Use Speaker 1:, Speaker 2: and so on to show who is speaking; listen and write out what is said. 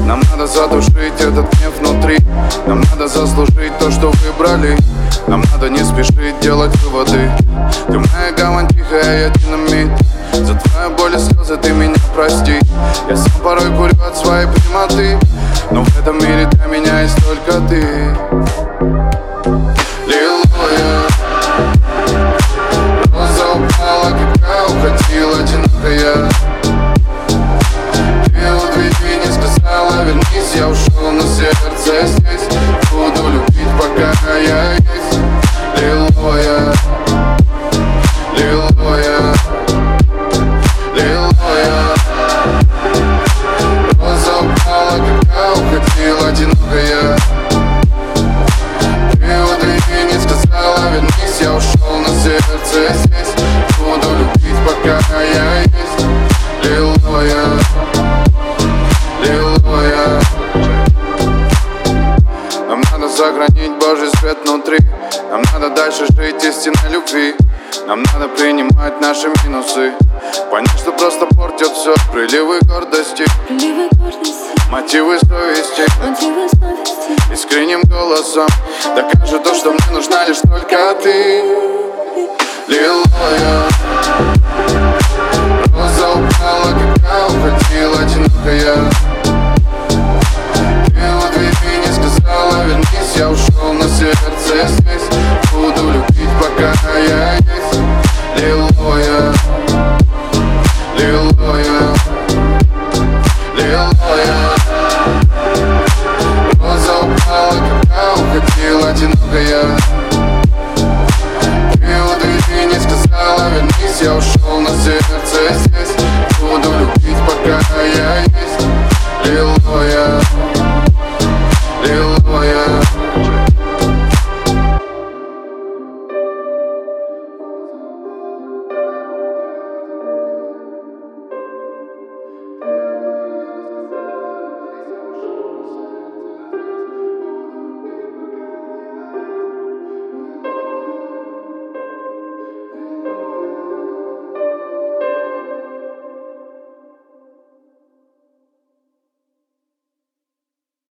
Speaker 1: Нам надо задушить этот гнев внутри. Нам надо заслужить то, что выбрали. Нам надо не спешить делать выводы. Ты моя гавань тихая, я динамит. За твою боль и слезы ты меня прости. Я сам порой курю от своей прямоты, но в этом мире для меня есть только ты. Лилуя, роза упала, когда уходила одинокая. Ты у двери не сказала вернись, я ушел, но сердце здесь. Буду любить, пока я есть. Лилуя, лилуя, лилуя, роза упала, когда уходила одинокая. Ты у двери не сказала вернись, я ушел, но сердце здесь. Буду любить, пока я есть. Лилуя, лилуя. Нам надо сохранить Божий свет внутри. Нам надо дальше жить истинной любви. Нам надо принимать наши минусы, понять, что просто портят все. Приливы гордости, мотивы совести. Искренним голосом докажет то, что мне нужна лишь только ты. Лилуя,